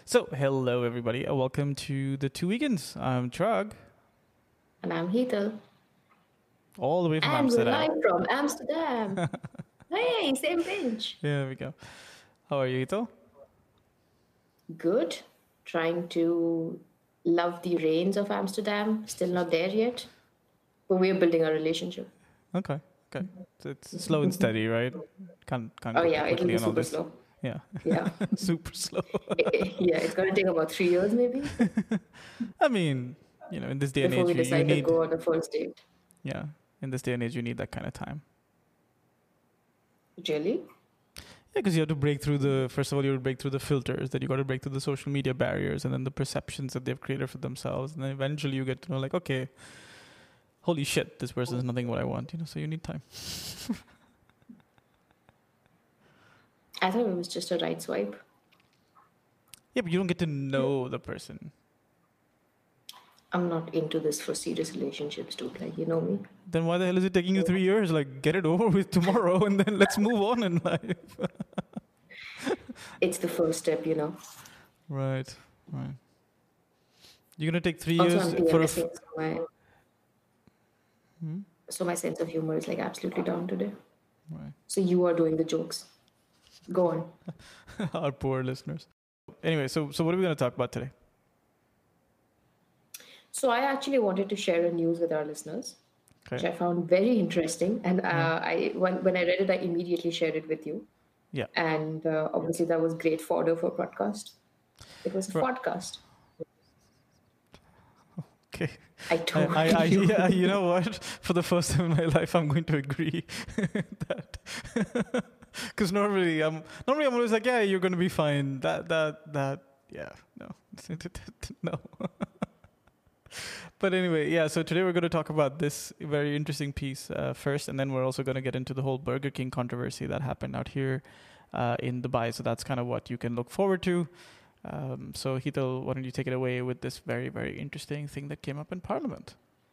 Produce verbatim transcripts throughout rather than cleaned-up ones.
So, hello everybody, and welcome to the Two Vegans. I'm Trug, And I'm Heathel. all the way from And we're Amsterdam. live from Amsterdam. Hey, same bench. There we go. How are you, Ito? Good. Trying to love the rains of Amsterdam. Still not there yet. But we're building a relationship. Okay, okay. So it's slow and steady, right? Can't can't Oh, go too yeah, it'll quickly be on all super this. slow. Yeah, Yeah. super slow. Yeah, it's going to take about three years maybe I mean, you know, in this day and before age, we you, you decide to need go on the first date. yeah, in this day and age, you need that kind of time. Really? Yeah, because you have to break through the first of all, you have to break through the filters. Then you got to break through the social media barriers, and then the perceptions that they've created for themselves, and then eventually you get to know, like, okay, holy shit, this person is nothing what I want, you know, so you need time. I thought it was just a right swipe. Yeah, but you don't get to know the person. I'm not into this for serious relationships, dude. Like, you know me. Then why the hell is it taking you three years? Like, get it over with tomorrow and then let's move on in life. It's the first step, you know. Right, right. You're going to take three Also, years I'm for a... F- PMSing, so my hmm? So my sense of humor is like absolutely down today. Right. So you are doing the jokes. Go on. Our poor listeners. Anyway, so so what are we going to talk about today? So I actually wanted to share a news with our listeners, Okay. which I found very interesting. And uh, Yeah. I when, when I read it, I immediately shared it with you. Yeah. And uh, obviously that was great fodder for podcast. It was a Right. podcast. Okay. I told I, I, I you. yeah, you know what? For the first time in my life, I'm going to agree that because normally I'm normally I'm always like, yeah, you're going to be fine. That that that yeah, no, no. But anyway, yeah. So today we're going to talk about this very interesting piece uh, first, and then we're also going to get into the whole Burger King controversy that happened out here uh, in Dubai. So that's kind of what you can look forward to. Um, so Hital, why don't you take it away with this very, very interesting thing that came up in Parliament?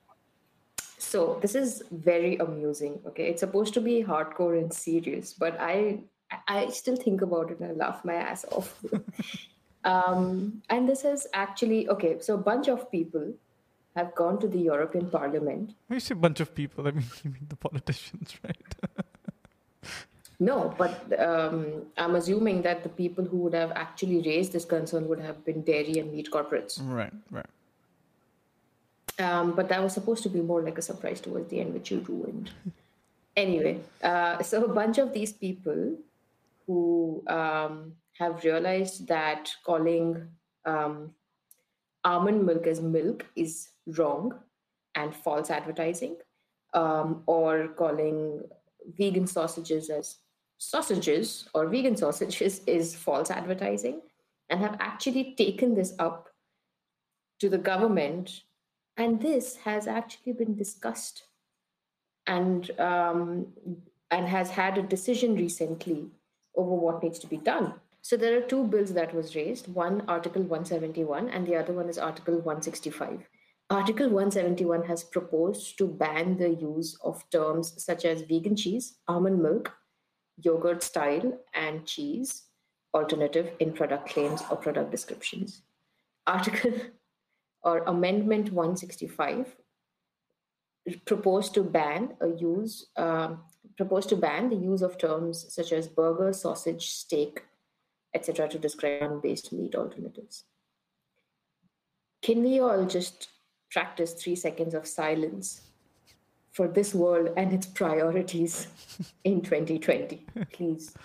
So this is very amusing. Okay, it's supposed to be hardcore and serious, but I I still think about it and I laugh my ass off. um, and this is actually okay. So a bunch of people have gone to the European Parliament. When you say a bunch of people, I mean you mean the politicians, right? No, but um, I'm assuming that the people who would have actually raised this concern would have been dairy and meat corporates. Right, right. Um, but that was supposed to be more like a surprise towards the end, which you ruined. Anyway, uh, so a bunch of these people who um, have realized that calling um, almond milk as milk is wrong and false advertising, um, or calling vegan sausages as sausages or vegan sausages is false advertising, and have actually taken this up to the government. And this has actually been discussed and um, and has had a decision recently over what needs to be done. So there are two bills that was raised, one Article one seventy-one and the other one is Article one sixty-five. Article one seventy-one has proposed to ban the use of terms such as vegan cheese, almond milk, yogurt style, and cheese alternative in product claims or product descriptions. Article or Amendment one sixty-five proposed to ban a use um, proposed to ban the use of terms such as burger, sausage, steak, et cetera to describe plant-based meat alternatives. Can we all just practice three seconds of silence for this world and its priorities in twenty twenty, please?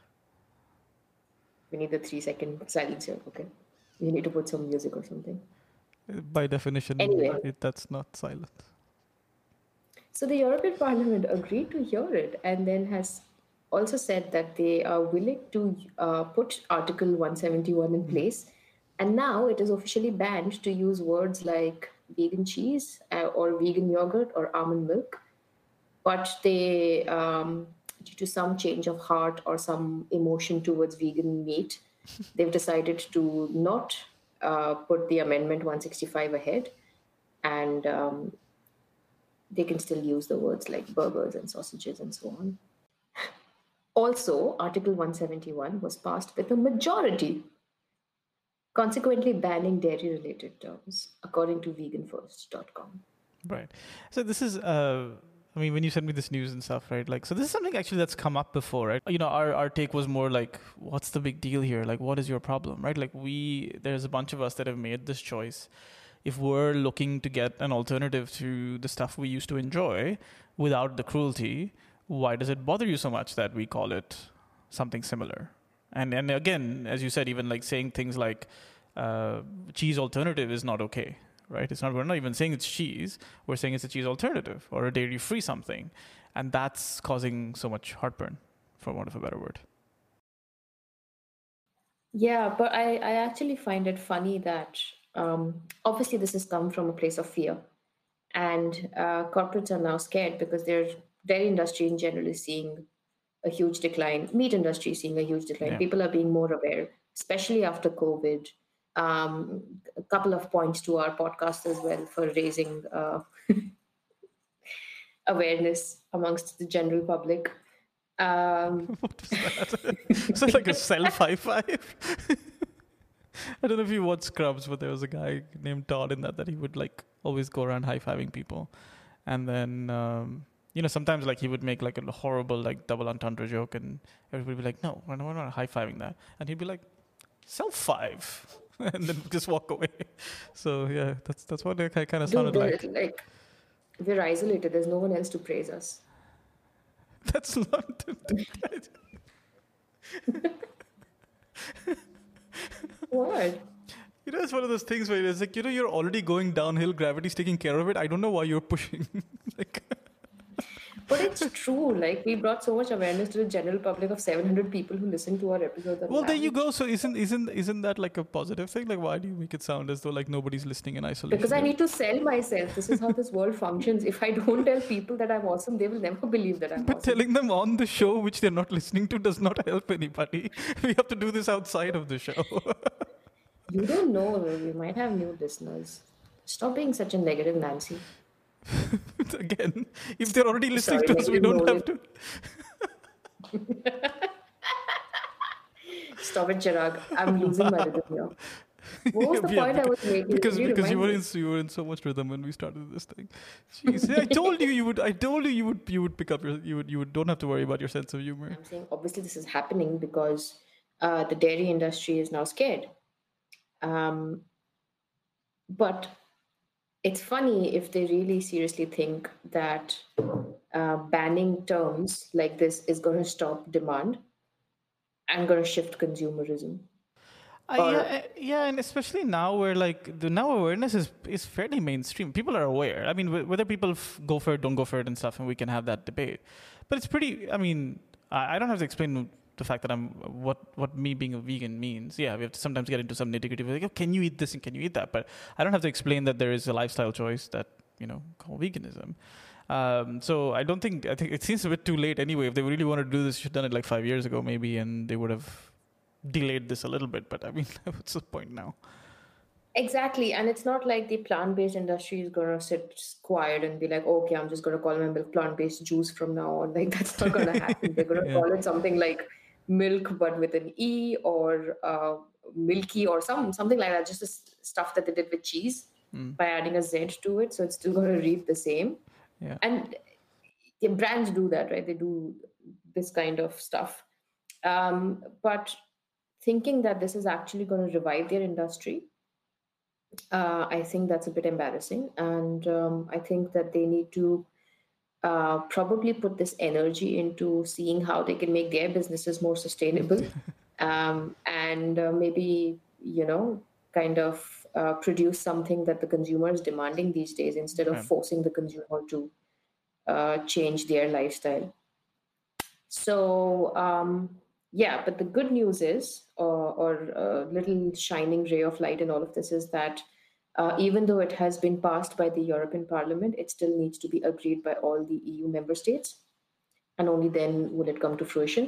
We need the three second silence here, okay? You need to put some music or something. By definition, Anyway, it, that's not silent. so the European Parliament agreed to hear it and then has also said that they are willing to uh, put Article one seventy-one in place. And now it is officially banned to use words like vegan cheese uh, or vegan yogurt or almond milk. But they, um, due to some change of heart or some emotion towards vegan meat, they've decided to not uh, put the Amendment one sixty-five ahead. And um, they can still use the words like burgers and sausages and so on. Also, Article one seventy-one was passed with a majority. consequently banning dairy-related terms, according to vegan first dot com. Right. So this is, uh, I mean, when you sent me this news and stuff, right? Like, so this is something actually that's come up before, right? You know, our, our take was more like, what's the big deal here? Like, what is your problem, right? Like, we, there's a bunch of us that have made this choice. If we're looking to get an alternative to the stuff we used to enjoy without the cruelty, why does it bother you so much that we call it something similar? And and again, as you said, even like saying things like uh, cheese alternative is not okay, right? It's not. We're not even saying it's cheese. We're saying it's a cheese alternative or a dairy-free something, and that's causing so much heartburn, for want of a better word. Yeah, but I, I actually find it funny that um, obviously this has come from a place of fear. And uh, corporates are now scared because their dairy industry in general is seeing a huge decline. Meat industry is seeing a huge decline. Yeah. People are being more aware, especially after COVID. Um, a couple of points to our podcast as well for raising uh, awareness amongst the general public. Um, What was that? Is that like a self high five? I don't know if you watched Scrubs, but there was a guy named Todd in that that he would like always go around high fiving people, and then um, you know sometimes like he would make like a horrible like double entendre joke, and everybody would be like, "No, we're not, we're not high fiving that," and he'd be like, "Self five," and then just walk away. So yeah, that's that's what it kind of sounded dude, like. like we're isolated. There's no one else to praise us. That's not. What? You know, it's one of those things where it's like, you know, you're already going downhill, gravity's taking care of it. I don't know why you're pushing. Like, But it's true. Like we brought so much awareness to the general public of seven hundred people who listen to our episodes. on well, there you average. go. So isn't isn't isn't that like a positive thing? Like, why do you make it sound as though like nobody's listening in isolation? Because I need to sell myself. This is how this world functions. If I don't tell people that I'm awesome, they will never believe that I'm But awesome. telling them on the show, which they're not listening to, does not help anybody. We have to do this outside of the show. You don't know. We might have new listeners. Stop being such a negative Nancy. Again, if they're already listening Sorry, to us, we negative don't have knowledge. to. Stop it, Chirag. I'm losing my rhythm here. What was the Yeah, point I was making? because Can because you remind were me? in you were in so much rhythm when we started this thing. Jeez, I told you you would. I told you you would you would pick up your you would you would don't have to worry about your sense of humor. I'm saying obviously this is happening because uh, the dairy industry is now scared. Um, but it's funny if they really seriously think that uh, banning terms like this is going to stop demand and going to shift consumerism. Uh, Or- yeah, uh, yeah, and especially now where like the now awareness is is fairly mainstream. People are aware. I mean, wh- whether people f- go for it, don't go for it, and stuff, and we can have that debate. But it's pretty. I mean, I, I don't have to explain the fact that I'm what what me being a vegan means. Yeah, we have to sometimes get into some nitty gritty. Like, oh, can you eat this and can you eat that? But I don't have to explain that there is a lifestyle choice that you know called veganism. Um, so I don't think I think it seems a bit too late anyway. If they really wanted to do this, should have done it like five years ago maybe, and they would have delayed this a little bit, but I mean, what's the point now? Exactly. And it's not like the plant-based industry is going to sit quiet and be like, okay, I'm just going to call my milk plant-based juice from now on. Like, that's not going to happen. They're going to Yeah. call it something like milk, but with an E, or uh, milky, or some something like that. Just the s- stuff that they did with cheese Mm. by adding a Z to it. So it's still going to read the same. Yeah. And the brands do that, right? They do this kind of stuff. Um, but thinking that this is actually going to revive their industry, uh, I think that's a bit embarrassing. And um, I think that they need to uh, probably put this energy into seeing how they can make their businesses more sustainable, um, and uh, maybe, you know, kind of uh, produce something that the consumer is demanding these days instead of Right. forcing the consumer to uh, change their lifestyle. So, um, yeah, but the good news is, or, or a little shining ray of light in all of this is that uh, even though it has been passed by the European Parliament, it still needs to be agreed by all the E U member states, and only then will it come to fruition.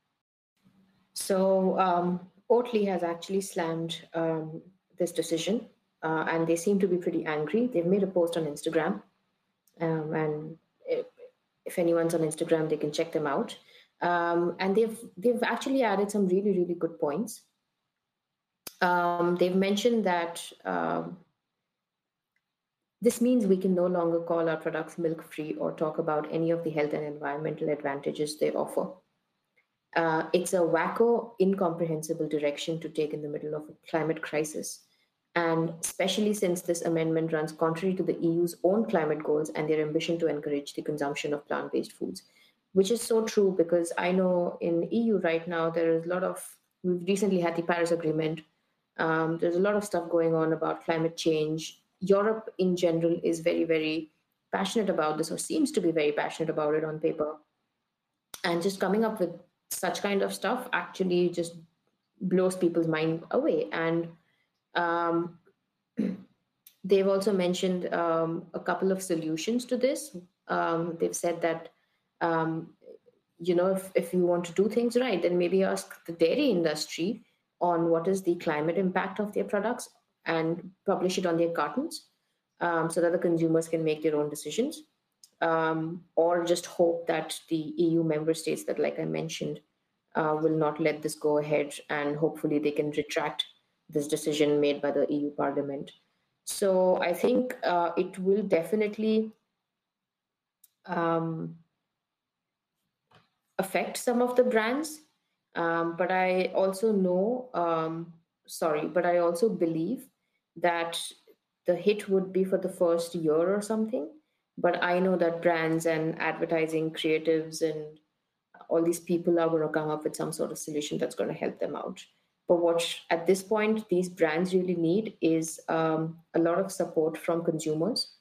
So, um, Oatly has actually slammed um, this decision, uh, and they seem to be pretty angry. They've made a post on Instagram, um, and if, if anyone's on Instagram, they can check them out. Um, and they've they've actually added some really really good points. Um, they've mentioned that um, this means we can no longer call our products milk free or talk about any of the health and environmental advantages they offer. Uh, it's a wacko, incomprehensible direction to take in the middle of a climate crisis. And especially since this amendment runs contrary to the E U's own climate goals and their ambition to encourage the consumption of plant based foods, which is so true because I know in E U right now, there is a lot of, we've recently had the Paris Agreement. Um, there's a lot of stuff going on about climate change. Europe in general is very, very passionate about this, or seems to be very passionate about it on paper. And just coming up with such kind of stuff actually just blows people's mind away. And um, they've also mentioned um, a couple of solutions to this. Um, they've said that, um, you know, if, if you want to do things right, then maybe ask the dairy industry on what is the climate impact of their products and publish it on their cartons, um, so that the consumers can make their own decisions. Um, or just hope that the E U member states that, like I mentioned, uh, will not let this go ahead, and hopefully they can retract this decision made by the E U Parliament. So I think uh, it will definitely um, affect some of the brands, um, but I also know, um, sorry, but I also believe that the hit would be for the first year or something. But I know that brands and advertising creatives and all these people are going to come up with some sort of solution that's going to help them out. But what at this point these brands really need is um, a lot of support from consumers,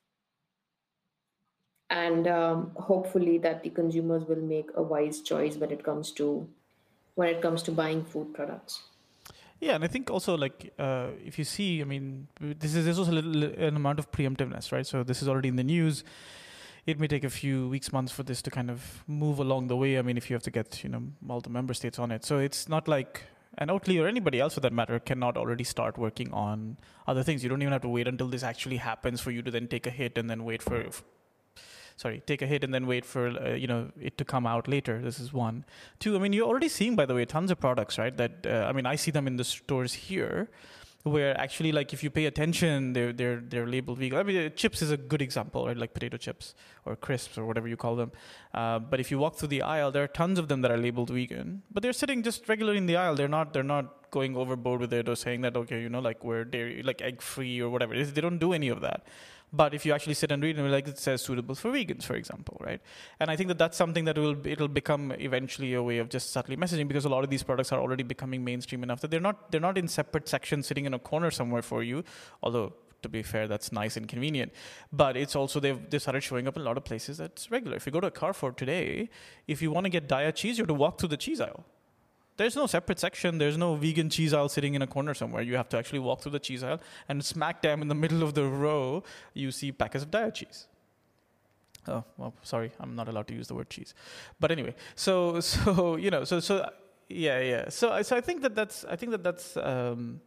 and um, hopefully that the consumers will make a wise choice when it comes to when it comes to buying food products. Yeah, and I think also like uh, if you see, I mean, this is there's also a little, an amount of preemptiveness, right? So this is already in the news. It may take a few weeks, months for this to kind of move along the way. I mean, if you have to get, you know, all the member states on it. So it's not like, and Oatly or anybody else for that matter cannot already start working on other things. You don't even have to wait until this actually happens for you to then take a hit and then wait for, sorry, take a hit and then wait for, uh, you know, it to come out later. This is one. Two, I mean, you're already seeing, by the way, tons of products, right? That, uh, I mean, I see them in the stores here, where actually, like, if you pay attention, they're they're they're labeled vegan. I mean, chips is a good example, right? Like potato chips or crisps or whatever you call them. Uh, but if you walk through the aisle, there are tons of them that are labeled vegan, but they're sitting just regularly in the aisle. They're not they're not going overboard with it or saying that, okay, you know, like we're dairy, like egg free or whatever. They don't do any of that. But if you actually sit and read, and like it says suitable for vegans, for example, right? And I think that that's something that will it'll become eventually a way of just subtly messaging, because a lot of these products are already becoming mainstream enough that they're not they're not in separate sections sitting in a corner somewhere for you. Although, to be fair, that's nice and convenient. But it's also they've they started showing up in a lot of places that's regular. If you go to a Carrefour today, if you want to get Daiya cheese, you have to walk through the cheese aisle. There's no separate section. There's no vegan cheese aisle sitting in a corner somewhere. You have to actually walk through the cheese aisle, and smack dab in the middle of the row, you see packets of Daiya cheese. Oh, well, sorry, I'm not allowed to use the word cheese. But anyway, so so you know, so so yeah, yeah. So so I think that that's I think that that's. Um,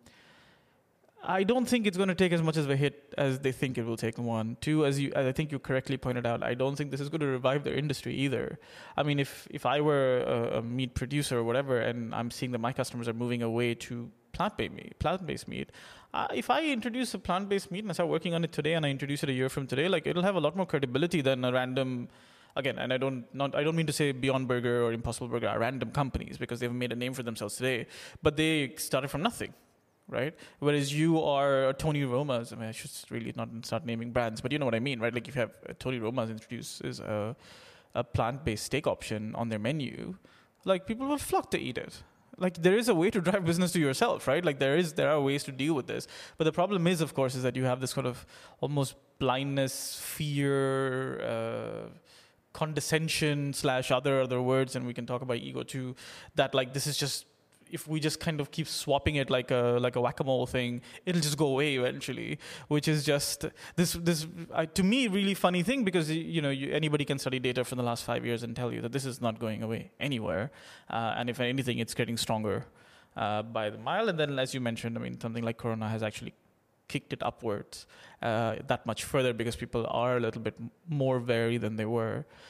I don't think it's going to take as much of a hit as they think it will take. One, two, as you, as I think you correctly pointed out, I don't think this is going to revive their industry either. I mean, if if I were a, a meat producer or whatever, and I'm seeing that my customers are moving away to plant-based meat, plant-based meat, uh, if I introduce a plant-based meat and I start working on it today, and I introduce it a year from today, like it'll have a lot more credibility than a random. Again, and I don't not I don't mean to say Beyond Burger or Impossible Burger are random companies, because they've made a name for themselves today, but they started from nothing. Right? Whereas you are Tony Roma's, I mean, I should really not start naming brands, but you know what I mean, right? Like if you have uh, Tony Roma's introduces a, a plant-based steak option on their menu, like people will flock to eat it. Like there is a way to drive business to yourself, right? Like there is, there are ways to deal with this. But the problem is, of course, is that you have this sort of almost blindness, fear, uh, condescension slash other other words, and we can talk about ego too, that like this is just, if we just kind of keep swapping it like a like a whack-a-mole thing, it'll just go away eventually. Which is just this this uh, to me really funny thing, because you know you, anybody can study data from the last five years and tell you that this is not going away anywhere, uh, and if anything, it's getting stronger uh, by the mile. And then, as you mentioned, I mean, something like Corona has actually kicked it upwards uh, that much further, because people are a little bit more wary than they were.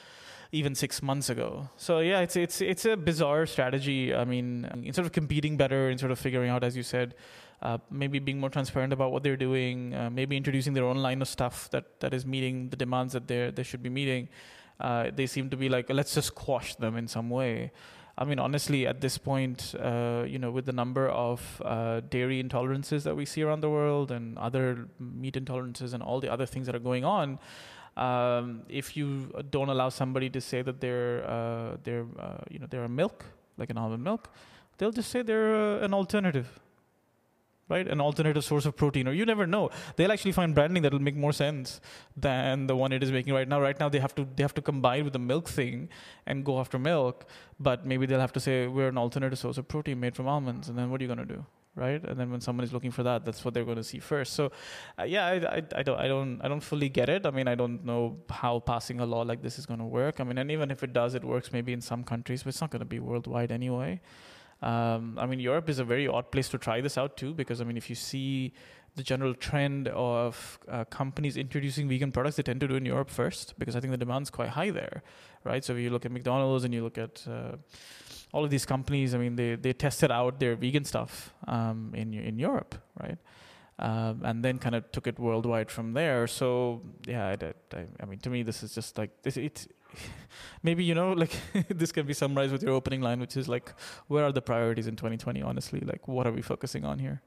even six months ago. So yeah, it's it's it's a bizarre strategy. I mean, instead of competing better, instead of figuring out, as you said, uh, maybe being more transparent about what they're doing, uh, maybe introducing their own line of stuff that, that is meeting the demands that they they should be meeting. Uh, they seem to be like, let's just quash them in some way. I mean, honestly, at this point, uh, you know, with the number of uh, dairy intolerances that we see around the world and other meat intolerances and all the other things that are going on, um, if you don't allow somebody to say that they're, uh, they're, uh, you know, they're a milk, like an almond milk, they'll just say they're uh, an alternative. Right, an alternative source of protein, or you never know. They'll actually find branding that will make more sense than the one it is making right now. Right now, they have to they have to combine with the milk thing and go after milk. But maybe they'll have to say we're an alternative source of protein made from almonds, and then what are you going to do, right? And then when someone is looking for that, that's what they're going to see first. So, uh, yeah, I, I, I don't I don't I don't fully get it. I mean, I don't know how passing a law like this is going to work. I mean, and even if it does, it works maybe in some countries, but it's not going to be worldwide anyway. Um, I mean, Europe is a very odd place to try this out too, because I mean, if you see the general trend of uh, companies introducing vegan products, they tend to do it in Europe first, because I think the demand's quite high there, right? So if you look at McDonald's and you look at uh, all of these companies, I mean, they they tested out their vegan stuff um, in in Europe, right? Um, and then kind of took it worldwide from there. So yeah, I, I, I mean, to me, this is just like this. It's maybe, you know, like this can be summarized with your opening line, which is like, where are the priorities in twenty twenty? Honestly, like, what are we focusing on here?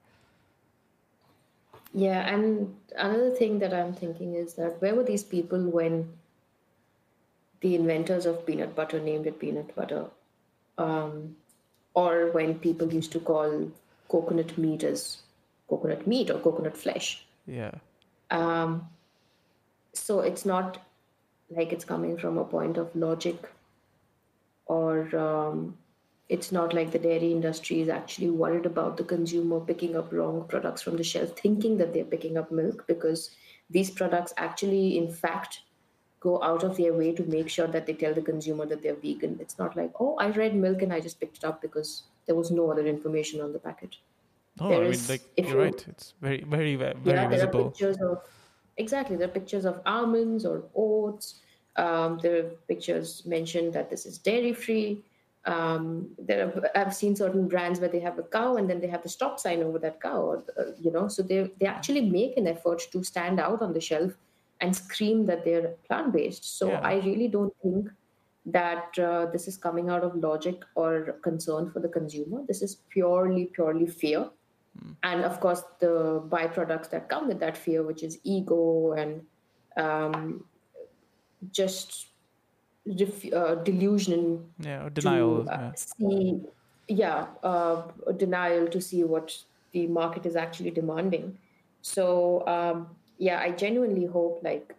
Yeah, and another thing that I'm thinking is that where were these people when the inventors of peanut butter named it peanut butter, um, or when people used to call coconut meat as coconut meat or coconut flesh? Yeah. Um, so it's not like it's coming from a point of logic, or um, it's not like the dairy industry is actually worried about the consumer picking up wrong products from the shelf, thinking that they're picking up milk, because these products actually, in fact, go out of their way to make sure that they tell the consumer that they're vegan. It's not like, oh, I read milk and I just picked it up because there was no other information on the packet. Oh, There I mean, is, like, if you're you, right. It's very, very, very yeah, there are visible. pictures of, exactly, there are pictures of almonds or oats. Um, there are pictures mentioned that this is dairy free. Um, there are, I've seen certain brands where they have a cow and then they have the stop sign over that cow, or, uh, you know, so they they actually make an effort to stand out on the shelf and scream that they're plant based. So Yeah. I really don't think that uh, this is coming out of logic or concern for the consumer. This is purely, purely fear. And of course, the byproducts that come with that fear, which is ego and um, just ref- uh, delusion Yeah, or to denial. uh, Yeah. see, yeah, uh, denial to see what the market is actually demanding. So, um, yeah, I genuinely hope like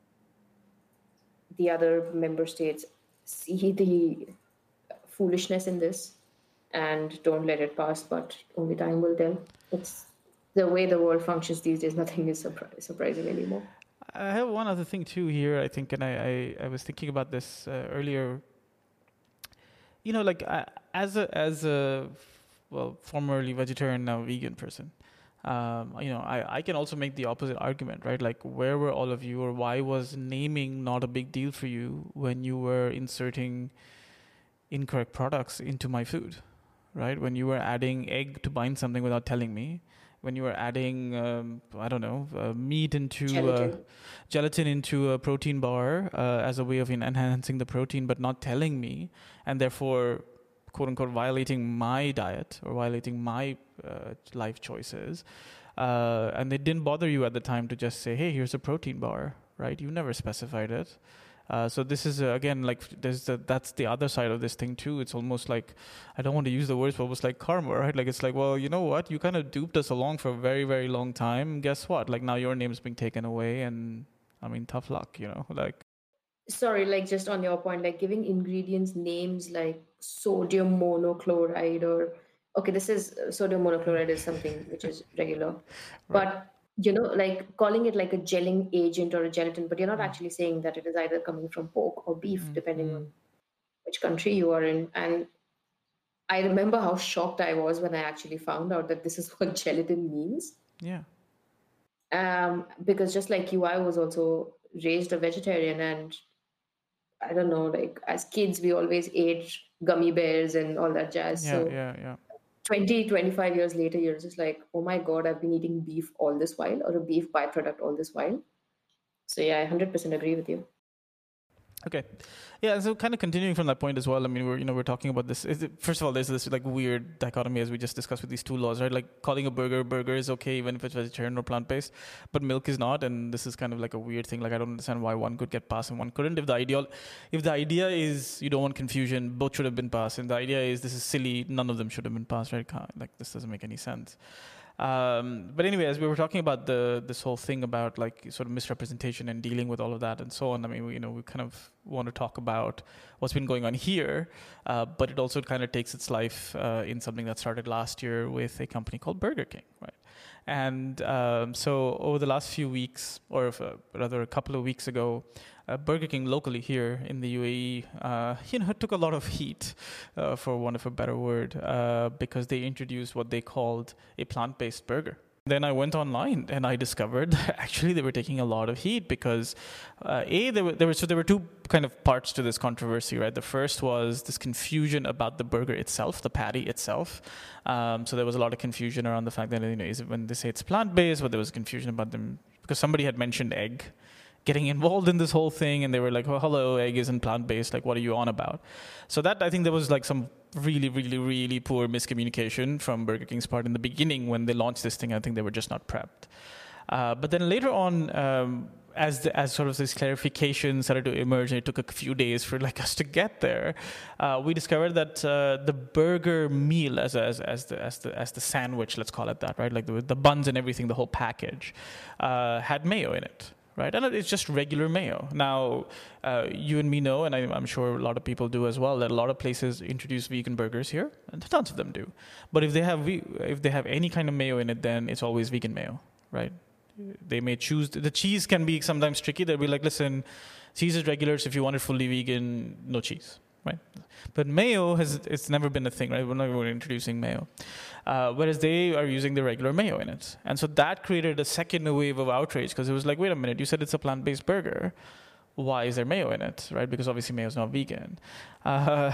the other member states see the foolishness in this and don't let it pass, but only time will tell. It's the way the world functions these days. Nothing is surpri- surprising anymore. I have one other thing too here, I think, and I, I, I was thinking about this uh, earlier. You know, like I, as a as a well, formerly vegetarian, now vegan person, um, you know, I, I can also make the opposite argument, right? Like, where were all of you, or why was naming not a big deal for you when you were inserting incorrect products into my food, right? When you were adding egg to bind something without telling me, when you were adding, um, I don't know, uh, meat into Gelatin. Uh, gelatin into a protein bar uh, as a way of en- enhancing the protein, but not telling me, and therefore, quote unquote, violating my diet or violating my uh, life choices. Uh, and it didn't bother you at the time to just say, hey, here's a protein bar, right? You never specified it. Uh, so this is, uh, again, like, there's the, that's the other side of this thing too. It's almost like, I don't want to use the words, but almost like karma, right? Like, it's like, well, you know what? You kind of duped us along for a very, very long time. Guess what? Like, now your name's being taken away, and I mean, tough luck, you know, like. Sorry, like just on your point, like giving ingredients names like sodium monochloride, or okay, this is uh, sodium monochloride is something which is regular, Right. but you know, like calling it like a gelling agent or a gelatin, but you're not Mm. actually saying that it is either coming from pork or beef, Mm, depending mm. on which country you are in. And I remember how shocked I was when I actually found out that this is what gelatin means. Yeah. Um, because just like you, I was also raised a vegetarian, and I don't know, like as kids, we always ate gummy bears and all that jazz. Yeah, So yeah, yeah. twenty, twenty-five years later, you're just like, oh my God, I've been eating beef all this while, or a beef byproduct all this while. So yeah, I one hundred percent agree with you. Okay, yeah. So kind of continuing from that point as well. I mean, we're you know we're talking about this. Is it, first of all, there's this like weird dichotomy as we just discussed with these two laws, right? Like calling a burger burger is okay even if it's vegetarian or plant based, but milk is not. And this is kind of like a weird thing. Like I don't understand why one could get passed and one couldn't. If the ideal, if the idea is you don't want confusion, both should have been passed. And the idea is this is silly, none of them should have been passed, right? Like this doesn't make any sense. Um, but anyway, as we were talking about the this whole thing about like sort of misrepresentation and dealing with all of that and so on, I mean, we, you know, we kind of want to talk about what's been going on here, uh, but it also kind of takes its life uh, in something that started last year with a company called Burger King, right? And um, so over the last few weeks, or if, uh, rather a couple of weeks ago, uh, Burger King locally here in the U A E, uh, you know, took a lot of heat, uh, for want of a better word, uh, because they introduced what they called a plant-based burger. Then I went online and I discovered that actually they were taking a lot of heat because, uh, a there were there were so there were two kind of parts to this controversy, right? The first was this confusion about the burger itself, the patty itself. Um, so there was a lot of confusion around the fact that, you know, is it when they say it's plant-based, but there was confusion about them because somebody had mentioned egg getting involved in this whole thing, and they were like, "Oh, hello, egg isn't plant-based. Like, what are you on about?" So that, I think there was like some really, really, really poor miscommunication from Burger King's part in the beginning when they launched this thing. I think they were just not prepped. Uh, but then later on, um, as the, as sort of this clarification started to emerge, and it took a few days for like us to get there, uh, we discovered that uh, the burger meal, as as as the as the as the sandwich, let's call it that, right? Like the, the buns and everything, the whole package, uh, had mayo in it. Right, and it's just regular mayo. Now, uh, you and me know, and I, I'm sure a lot of people do as well, that a lot of places introduce vegan burgers here, and tons of them do. But if they have if they have any kind of mayo in it, then it's always vegan mayo, right? They may choose the cheese can be sometimes tricky. They'll be like, listen, cheese is regular, so if you want it fully vegan, no cheese, right? But mayo has it's never been a thing, right? We're never introducing mayo. Uh, whereas they are using the regular mayo in it. And so that created a second wave of outrage because it was like, wait a minute, you said it's a plant-based burger. Why is there mayo in it, right? Because obviously mayo is not vegan. Uh,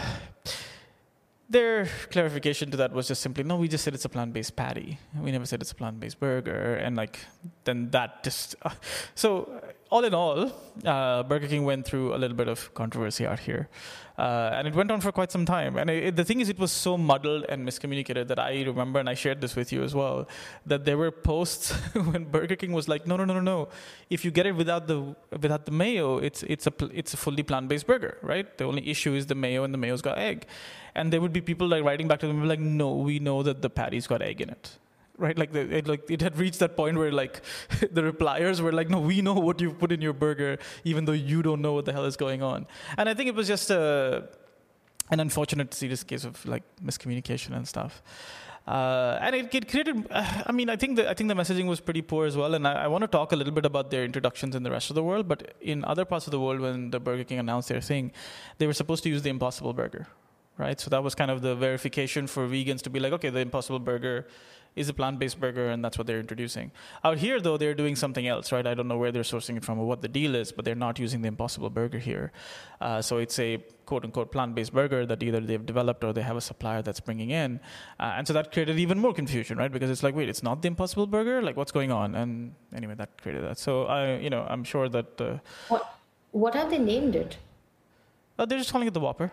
their clarification to that was just simply, no, we just said it's a plant-based patty. We never said it's a plant-based burger. And like, then that just... Uh, so all in all, uh, Burger King went through a little bit of controversy out here. Uh, and it went on for quite some time. And it, the thing is, it was so muddled and miscommunicated that I remember, and I shared this with you as well, that there were posts when Burger King was like, no, no, no, no, no. If you get it without the without the mayo, it's it's a it's a fully plant-based burger, right? The only issue is the mayo, and the mayo's got egg. And there would be people like writing back to them like, no, we know that the patty's got egg in it. Right, like the, it, like it had reached that point where like the repliers were like, "No, we know what you've put in your burger, even though you don't know what the hell is going on." And I think it was just a, an unfortunate, serious case of like miscommunication and stuff. Uh, and it, it created. Uh, I mean, I think the I think the messaging was pretty poor as well. And I, I want to talk a little bit about their introductions in the rest of the world. But in other parts of the world, when the Burger King announced their thing, they were supposed to use the Impossible Burger, right? So that was kind of the verification for vegans to be like, okay, the Impossible Burger is a plant-based burger, and that's what they're introducing. Out here, though, they're doing something else, right? I don't know where they're sourcing it from or what the deal is, but they're not using the Impossible Burger here. Uh, so it's a quote-unquote plant-based burger that either they've developed or they have a supplier that's bringing in. Uh, and so that created even more confusion, right? Because it's like, wait, it's not the Impossible Burger? Like, what's going on? And anyway, that created that. So, I, you know, I'm sure that... Uh, what, what have they named it? Uh, they're just calling it the Whopper.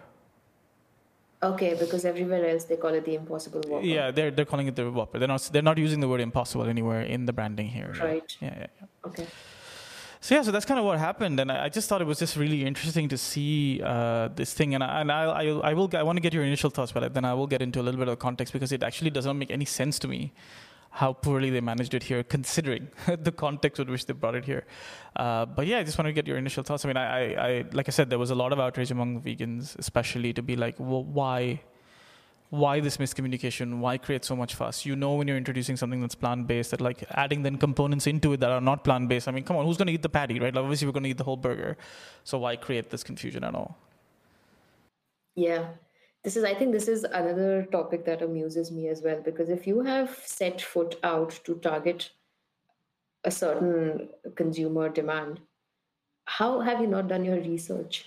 Okay, because everywhere else they call it the Impossible Whopper. Yeah, they're they're calling it the Whopper. They're not they're not using the word impossible anywhere in the branding here. Right. Yeah, yeah, yeah. Okay. So yeah, so that's kind of what happened, and I just thought it was just really interesting to see uh, this thing, and I, and I, I, I will I want to get your initial thoughts, but then I will get into a little bit of context because it actually does not make any sense to me how poorly they managed it here, considering the context with which they brought it here. Uh, but yeah, I just want to get your initial thoughts. I mean, I, I, I like I said, there was a lot of outrage among vegans, especially to be like, well, why? Why this miscommunication? Why create so much fuss? You know, when you're introducing something that's plant-based, that like adding then components into it that are not plant-based. I mean, come on, who's going to eat the patty, right? Like, obviously, we're going to eat the whole burger. So why create this confusion at all? Yeah, this is. I think this is another topic that amuses me as well, because if you have set foot out to target a certain consumer demand, how have you not done your research?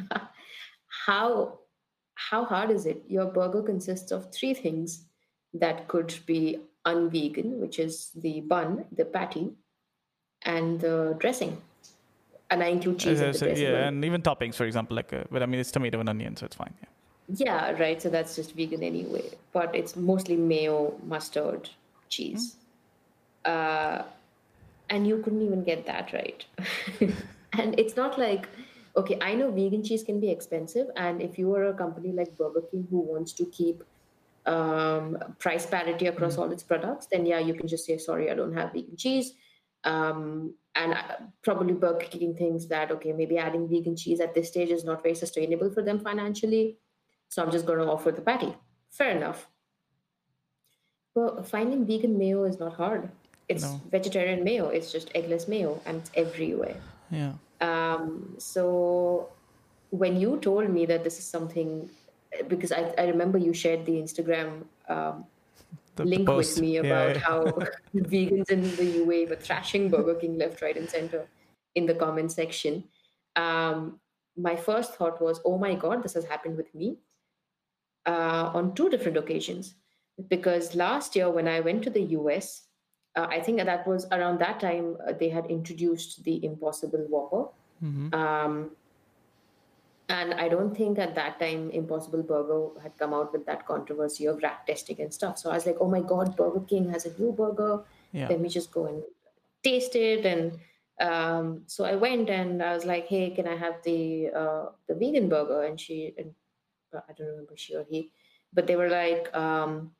how how hard is it? Your burger consists of three things that could be unvegan, which is the bun, the patty, and the dressing. And I include cheese in Uh, the so, dressing. yeah, Well, and even toppings, for example, like, uh, but I mean, it's tomato and onion, so it's fine. Yeah. yeah, right. So that's just vegan anyway. But it's mostly mayo, mustard, cheese. Uh, and you couldn't even get that right. And it's not like, okay, I know vegan cheese can be expensive, and if you are a company like Burger King who wants to keep um, price parity across all its products, then yeah, you can just say, sorry, I don't have vegan cheese. Um, and uh, probably Burger King thinks that, okay, maybe adding vegan cheese at this stage is not very sustainable for them financially, so I'm just going to offer the patty. Fair enough. But finding vegan mayo is not hard. It's No. vegetarian mayo. It's just eggless mayo, and it's everywhere. Yeah. Um, so when you told me that this is something, because I, I remember you shared the Instagram um, The, the link with post. me Yeah. about Yeah. how vegans in the U A were thrashing Burger King left, right, and center in the comment section. Um, my first thought was, oh my God, this has happened with me uh, on two different occasions. Because last year, when I went to the U S, uh, I think that was around that time uh, they had introduced the Impossible Whopper. Mm-hmm. Um, and I don't think at that time Impossible Burger had come out with that controversy of rat testing and stuff. So I was like, oh my God, Burger King has a new burger. Yeah. Let me just go and taste it. And um, so I went and I was like, hey, can I have the uh, the vegan burger? And she, and uh, I don't remember she or he, but they were like, um,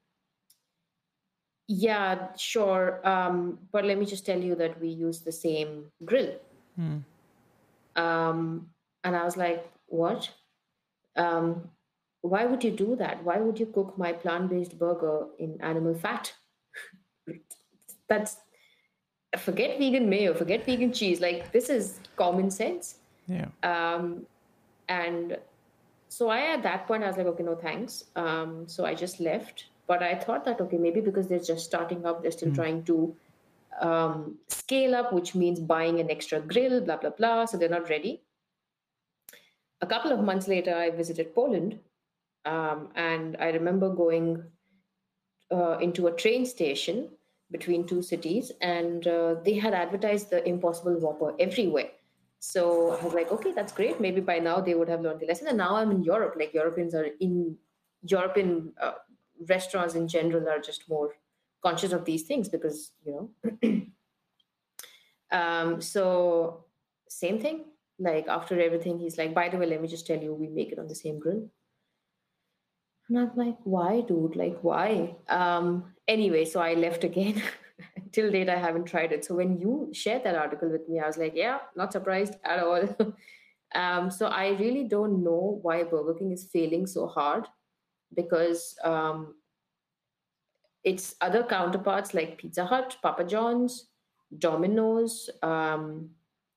yeah, sure. Um, but let me just tell you that we use the same grill. Mm. Um, and I was like, what? Um, why would you do that? Why would you cook my plant-based burger in animal fat? That's forget vegan mayo, forget vegan cheese. Like this is common sense. Yeah. Um, and so I at that point I was like, okay, no thanks. Um, so I just left. But I thought that okay, maybe because they're just starting up, they're still Mm. trying to um, scale up, which means buying an extra grill, blah blah blah. So they're not ready. A couple of months later, I visited Poland, um, and I remember going uh, into a train station between two cities, and uh, they had advertised the Impossible Whopper everywhere. So I was like, okay, that's great. Maybe by now they would have learned the lesson. And now I'm in Europe. Like Europeans are in European uh, restaurants in general are just more conscious of these things because you know. um, so same thing. Like after everything, he's like, by the way, let me just tell you, we make it on the same grill. And I'm like, why, dude? Like, why? Um, anyway, so I left again. Till date, I haven't tried it. So when you shared that article with me, I was like, yeah, not surprised at all. um, so I really don't know why Burger King is failing so hard because um, its other counterparts like Pizza Hut, Papa John's, Domino's. Um,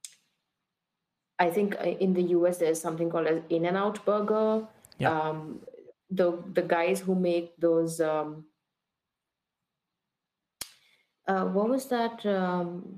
I think uh, in the U S there's something called as In-N-Out Burger. Yeah. Um, the the guys who make those um, uh, what was that um,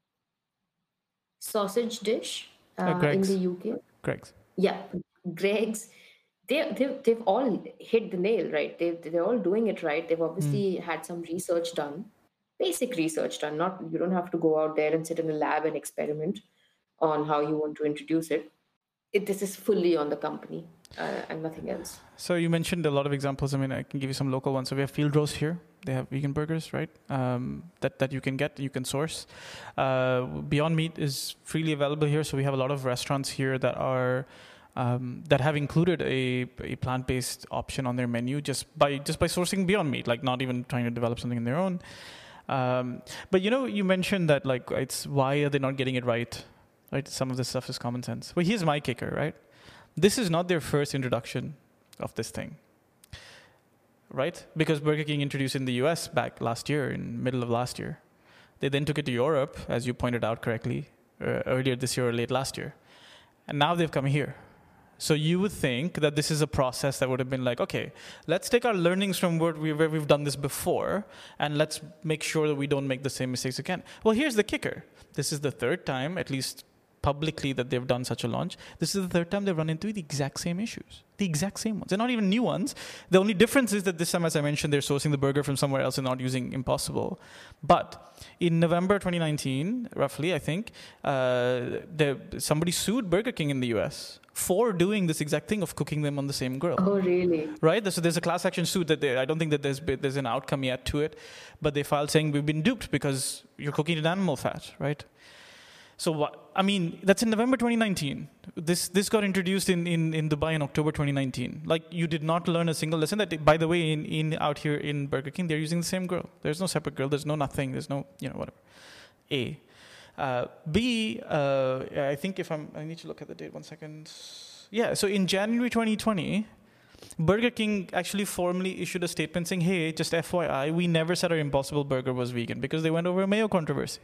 sausage dish Uh, uh, in Greg's. the U K? Greg's. Yeah, Greg's. They they they've all hit the nail, right? They they're all doing it right. They've obviously had some research done, basic research done. Not you don't have to go out there and sit in a lab and experiment on how you want to introduce it. It this is fully on the company uh, and nothing else. So you mentioned a lot of examples. I mean, I can give you some local ones. So we have Field Roast here. They have vegan burgers, right? Um, that that you can get, you can source. Uh, Beyond Meat is freely available here. So we have a lot of restaurants here that are um, that have included a, a plant-based option on their menu just by just by sourcing Beyond Meat, like not even trying to develop something in their own. Um, but you know, you mentioned that like it's why are they not getting it right? Right? Some of this stuff is common sense. Well, here's my kicker, right? This is not their first introduction of this thing, right? Because Burger King introduced it in the U S back last year, in middle of last year. They then took it to Europe, as you pointed out correctly, uh, earlier this year or late last year. And now they've come here. So you would think that this is a process that would have been like, okay, let's take our learnings from where, we, where we've done this before, and let's make sure that we don't make the same mistakes again. Well, here's the kicker. This is the third time, at least publicly that they've done such a launch. This is the third time they've run into the exact same issues, the exact same ones. They're not even new ones. The only difference is that this time, as I mentioned, they're sourcing the burger from somewhere else and not using Impossible. But in November twenty nineteen, roughly, I think, uh, the, somebody sued Burger King in the U S for doing this exact thing of cooking them on the same grill. Oh, really? Right? So there's a class action suit that they, I don't think that there's there's an outcome yet to it, but they filed saying we've been duped because you're cooking in animal fat, right? So what? I mean, that's in November twenty nineteen. This this got introduced in, in, in Dubai in October twenty nineteen. Like, you did not learn a single lesson. That, by the way, in, in out here in Burger King, they're using the same grill. There's no separate grill. There's no nothing. There's no, you know, whatever. A. Uh, B, uh, I think if I'm, I need to look at the date, one second. Yeah, so in January twenty twenty, Burger King actually formally issued a statement saying, hey, just F Y I, we never said our Impossible Burger was vegan, because they went over a mayo controversy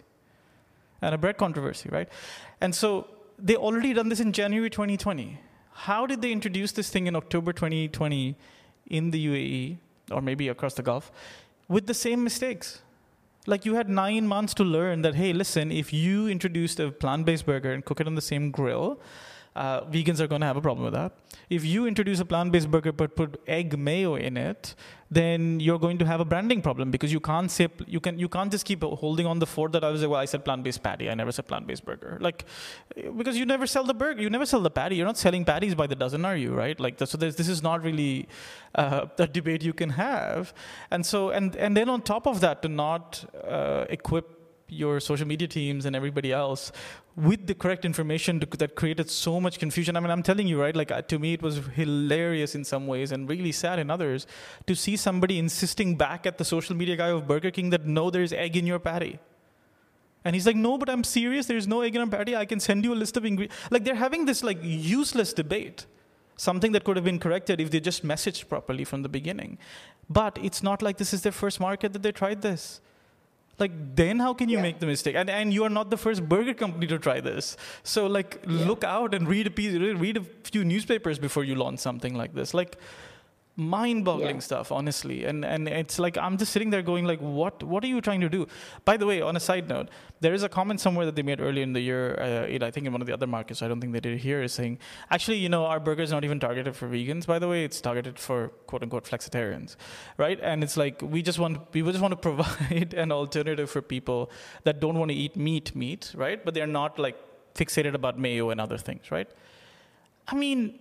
and a bread controversy, right? And so they already done this in January twenty twenty. How did they introduce this thing in October twenty twenty in the U A E, or maybe across the Gulf, with the same mistakes? Like, you had nine months to learn that, hey, listen, if you introduced a plant-based burger and cook it on the same grill, Uh, vegans are going to have a problem with that. If you introduce a plant-based burger but put egg mayo in it, then you're going to have a branding problem, because you can't say you can you can't just keep holding on the fort that I was like, well, I said plant-based patty, I never said plant-based burger. Like, because you never sell the burger, you never sell the patty. You're not selling patties by the dozen, are you? Right? Like, so this is not really uh, a debate you can have. And so and and then on top of that, to not uh, equip your social media teams and everybody else with the correct information to, that created so much confusion. I mean, I'm telling you, right, like, uh, to me, it was hilarious in some ways and really sad in others to see somebody insisting back at the social media guy of Burger King that, no, there's egg in your patty. And he's like, no, but I'm serious. There's no egg in our patty. I can send you a list of ingredients. Like, they're having this, like, useless debate, something that could have been corrected if they just messaged properly from the beginning. But it's not like this is their first market that they tried this. Like, then how can you yeah. make the mistake? And and you are not the first burger company to try this. So, like, yeah. look out and read a piece, read a few newspapers before you launch something like this. Like, mind-boggling yeah. stuff, honestly. And and it's like, I'm just sitting there going, like, what what are you trying to do? By the way, on a side note, there is a comment somewhere that they made earlier in the year, uh, in, I think in one of the other markets, I don't think they did it here, is saying, actually, you know, our burger is not even targeted for vegans, by the way. It's targeted for, quote-unquote, flexitarians, right? And it's like, we just want we just want to provide an alternative for people that don't want to eat meat, meat, right? But they're not, like, fixated about mayo and other things, right? I mean...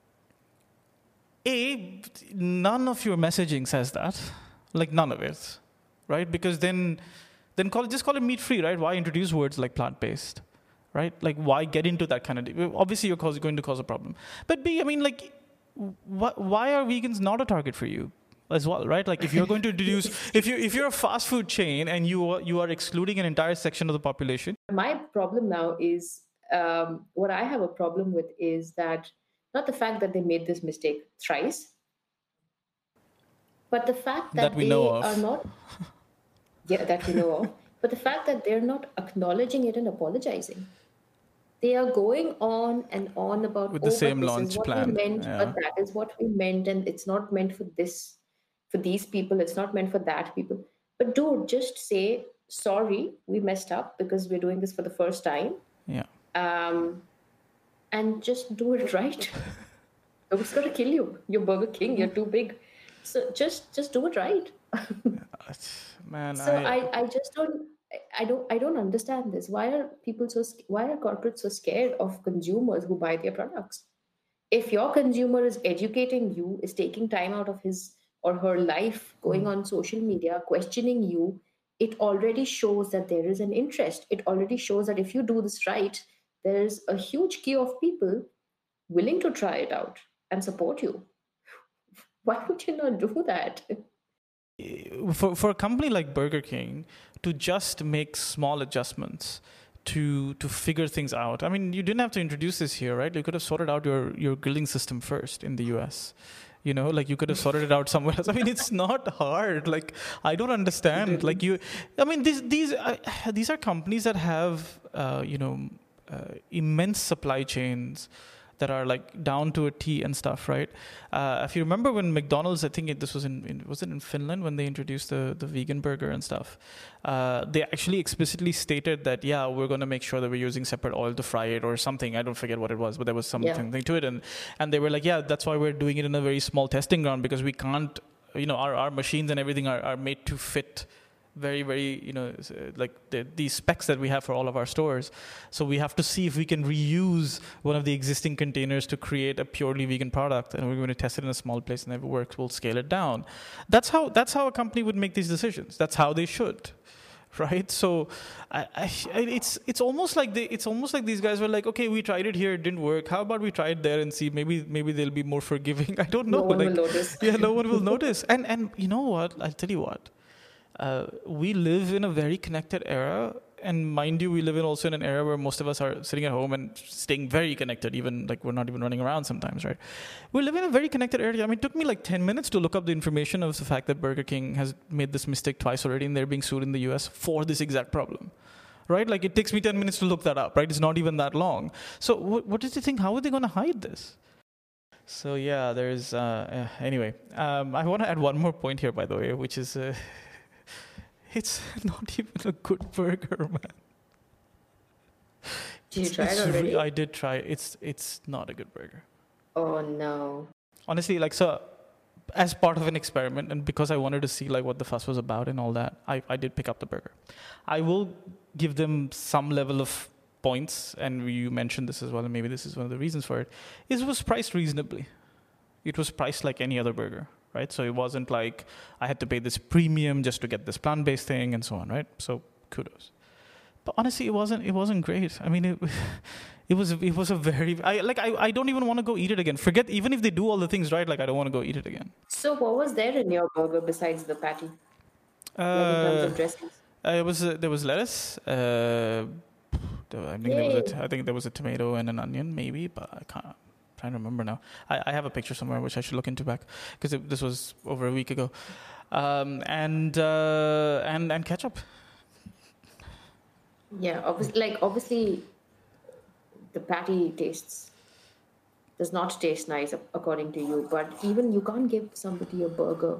A, none of your messaging says that, like, none of it, right? Because then, then call it, just call it meat-free, right? Why introduce words like plant-based, right? Like, why get into that kind of... Obviously, you're cause, going to cause a problem. But B, I mean, like, wh- why are vegans not a target for you as well, right? Like, if you're going to introduce... if, you, if you're a fast food chain and you are, you are excluding an entire section of the population... My problem now is, um, what I have a problem with is that not the fact that they made this mistake thrice, but the fact that, that we they know of. are not, yeah, that we know of, but the fact that they're not acknowledging it and apologizing. They are going on and on about, with the oh, same but this launch is what plan. we meant, yeah. but that is what we meant, and it's not meant for this, for these people, it's not meant for that people. But dude, just say, sorry, we messed up because we're doing this for the first time. Yeah. Um, and just do it right. It's going to kill you. You're Burger King. You're too big. So just just do it right. Man, so I... I, I just don't I don't I don't understand this. Why are people so why are corporates so scared of consumers who buy their products? If your consumer is educating you, is taking time out of his or her life, going on social media, questioning you, it already shows that there is an interest. It already shows that if you do this right, there's a huge queue of people willing to try it out and support you. Why would you not do that? For for a company like Burger King to just make small adjustments to to figure things out. I mean, you didn't have to introduce this here, right? You could have sorted out your, your grilling system first in the U S. You know, like, you could have sorted it out somewhere else. I mean, it's not hard. Like, I don't understand. Like, you, I mean, these these uh, these are companies that have, uh, you know, Uh, immense supply chains that are like down to a T and stuff, right? Uh, if you remember when McDonald's, I think it, this was in, in was it in Finland when they introduced the, the vegan burger and stuff, uh, they actually explicitly stated that, yeah, we're going to make sure that we're using separate oil to fry it or something. I don't forget what it was, but there was something yeah. to it. And, and they were like, yeah, that's why we're doing it in a very small testing ground, because we can't, you know, our, our machines and everything are, are made to fit very, very, you know, like the, these specs that we have for all of our stores. So we have to see if we can reuse one of the existing containers to create a purely vegan product, and we're going to test it in a small place, and if it works, we'll scale it down. That's how that's how a company would make these decisions. That's how they should, right? So I, I, it's it's almost like they it's almost like these guys were like, okay, we tried it here, it didn't work. How about we try it there and see? Maybe maybe they'll be more forgiving. I don't know. No one like, will notice. Yeah, no one will notice. And and you know what? I'll tell you what. Uh, we live in a very connected era, and mind you, we live in also in an era where most of us are sitting at home and staying very connected, even like we're not even running around sometimes, right? We live in a very connected area. I mean, it took me like ten minutes to look up the information of the fact that Burger King has made this mistake twice already, and they're being sued in the U S for this exact problem, right? Like it takes me ten minutes to look that up, right? It's not even that long. So what, what did you think? How are they going to hide this? So yeah, there's, uh, uh, anyway, um, I want to add one more point here, by the way, which is, uh, it's not even a good burger, man. Did you try it already? I did try it. It's it's not a good burger. Oh no. Honestly, like, so as part of an experiment, and because I wanted to see like what the fuss was about and all that, I, I did pick up the burger. I will give them some level of points, and you mentioned this as well, and maybe this is one of the reasons for it. It was priced reasonably. It was priced like any other burger. Right, so it wasn't like I had to pay this premium just to get this plant-based thing and so on, right? So kudos. But honestly, it wasn't. It wasn't great. I mean, it, it was. It was a very. I like. I, I don't even want to go eat it again. Forget. Even if they do all the things right, like I don't want to go eat it again. So what was there in your burger besides the patty? Uh, like in terms of dressings. Uh, it was. Uh, there was lettuce. Uh, I think there was. A, I think there was a tomato and an onion, maybe, but I can't. Trying to remember now. I, I have a picture somewhere which I should look into back, because this was over a week ago, um, and uh, and and ketchup. Yeah, obviously, like obviously, the patty tastes does not taste nice according to you. But even you can't give somebody a burger,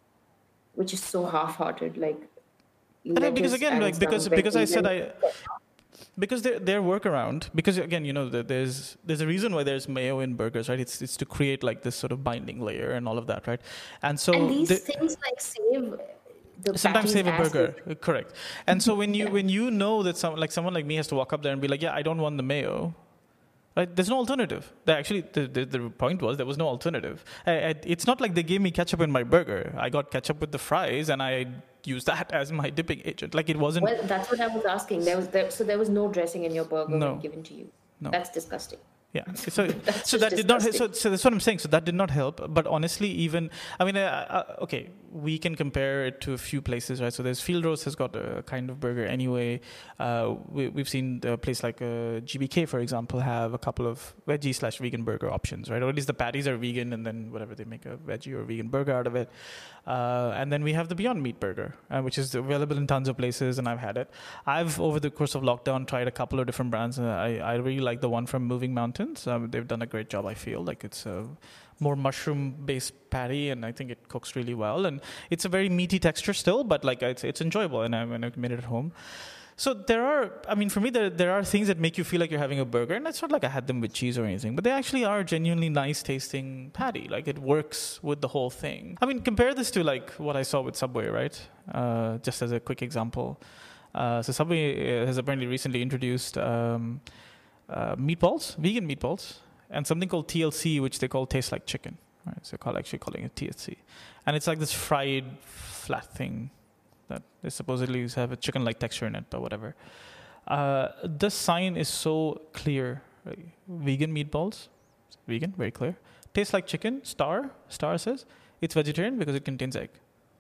which is so half-hearted. Like, know, because again, like because because I said I. Because their their workaround, because again, you know, there's there's a reason why there's mayo in burgers, right? It's it's to create like this sort of binding layer and all of that, right? And so and these the, things like save the sometimes save a burger, the... correct? And so when you yeah. when you know that some like someone like me has to walk up there and be like, yeah, I don't want the mayo. Right? There's no alternative. They actually, the, the, the point was there was no alternative. I, I, it's not like they gave me ketchup in my burger. I got ketchup with the fries, and I used that as my dipping agent. Like it wasn't. Well, that's what I was asking. There was there, so there was no dressing in your burger no. when given to you. No. That's disgusting. Yeah, so so that did not. So, so that's what I'm saying. So that did not help. But honestly, even I mean, uh, uh, okay, we can compare it to a few places, right? So there's Field Roast has got a kind of burger anyway. Uh, we, we've seen a place like uh, G B K, for example, have a couple of veggie slash vegan burger options, right? Or at least the patties are vegan, and then whatever they make a veggie or vegan burger out of it. Uh, and then we have the Beyond Meat burger, uh, which is available in tons of places, and I've had it. I've over the course of lockdown tried a couple of different brands. And I I really like the one from Moving Mountains. Um, they've done a great job, I feel. Like it's a more mushroom-based patty, and I think it cooks really well. And it's a very meaty texture still, but like it's it's enjoyable, and I, and I've made it at home. So there are, I mean, for me, there there are things that make you feel like you're having a burger, and it's not like I had them with cheese or anything, but they actually are genuinely nice-tasting patty. Like it works with the whole thing. I mean, compare this to like what I saw with Subway, right? Uh, just as a quick example. Uh, so Subway has apparently recently introduced Um, Uh, meatballs, vegan meatballs, and something called T L C, which they call taste like chicken. Right? So they're actually calling it T L C, and it's like this fried flat thing that they supposedly have a chicken-like texture in it, but whatever. Uh, the sign is so clear. Right? Vegan meatballs, vegan, very clear. Tastes like chicken. Star, star says it's vegetarian because it contains egg.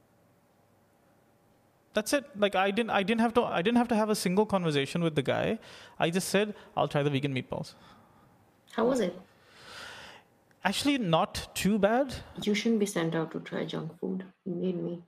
That's it. Like I didn't, I didn't have to, I didn't have to have a single conversation with the guy. I just said, "I'll try the vegan meatballs." How was it? Actually, not too bad. You shouldn't be sent out to try junk food. You need me.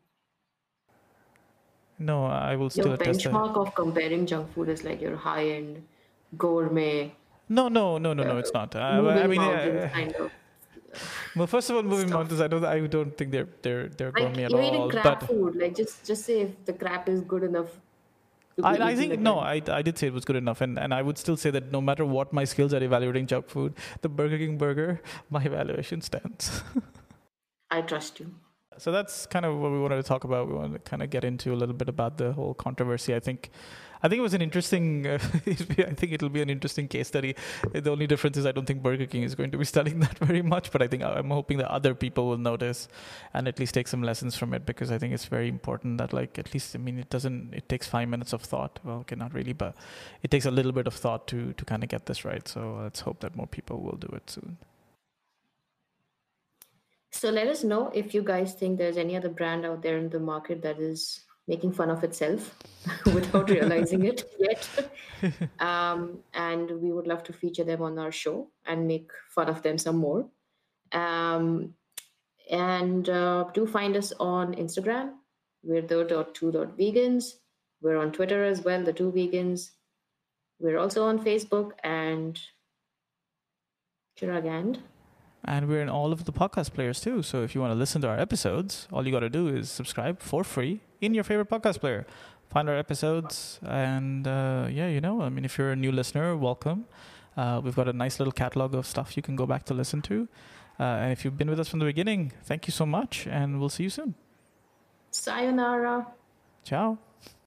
No, I will still your test that. Your benchmark of comparing junk food is like your high-end gourmet. No, no, no, no, no. It's uh, not. Uh, I moving mean, mountains uh, kind of well, first of all, moving stuff. mountains. I don't. I don't think they're they're they're gourmet Like at you're eating all. crab But food. Like just just say if the crab is good enough to be I, I eaten think no. again. I, I did say it was good enough, and, and I would still say that no matter what my skills at evaluating junk food, the Burger King burger, my evaluation stands. I trust you. So that's kind of what we wanted to talk about. We wanted to kind of get into a little bit about the whole controversy. I think, I think it was an interesting. Uh, I think it'll be an interesting case study. The only difference is I don't think Burger King is going to be studying that very much, but I think I'm hoping that other people will notice and at least take some lessons from it, because I think it's very important that, like, at least I mean it doesn't. It takes five minutes of thought. Well, okay, not really, but it takes a little bit of thought to to kind of get this right. So let's hope that more people will do it soon. So let us know if you guys think there's any other brand out there in the market that is making fun of itself without realizing it yet. Um, and we would love to feature them on our show and make fun of them some more. Um, and uh, do find us on Instagram. We're the dot two dot vegans. We're on Twitter as well, the two vegans. We're also on Facebook and Chirag and And we're in all of the podcast players too. So if you want to listen to our episodes, all you got to do is subscribe for free in your favorite podcast player. Find our episodes. And uh, yeah, you know, I mean, if you're a new listener, welcome. Uh, we've got a nice little catalog of stuff you can go back to listen to. Uh, and if you've been with us from the beginning, thank you so much. And we'll see you soon. sayonara. Ciao.